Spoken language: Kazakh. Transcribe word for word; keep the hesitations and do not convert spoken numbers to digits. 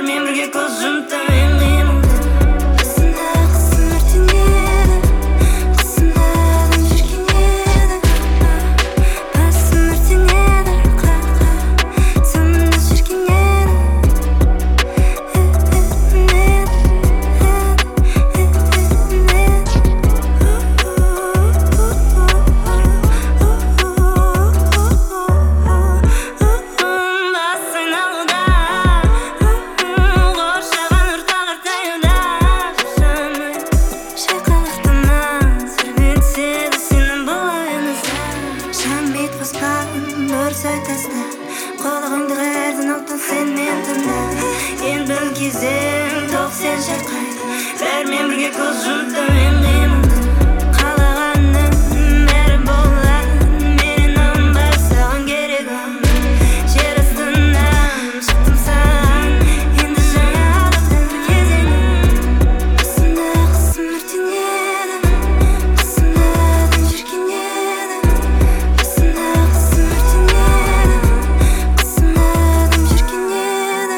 бәрімен бірге көз жұмдым мен қимылды. Қасымда қасым өртенеді, қасымда адам жүрген еді. Басым өртенеді, қақа соңында жүрген еді. Қолығыңды қайырдың ұлттың сен мен тыңда. Ең бір кезең тоқ сен шайқайды, бәрімен бірге көз жұмдым мен қимылды. Қалағаның бәрі болады, менен оңбай саған керегім. Жер астынан шықтым саған, енді жаңа адамдың кезеңі. Қасымда қасым өртенеді, қасымда адам жүрген еді. Қасымда қасым өртенеді, қасымда адам жүрген еді.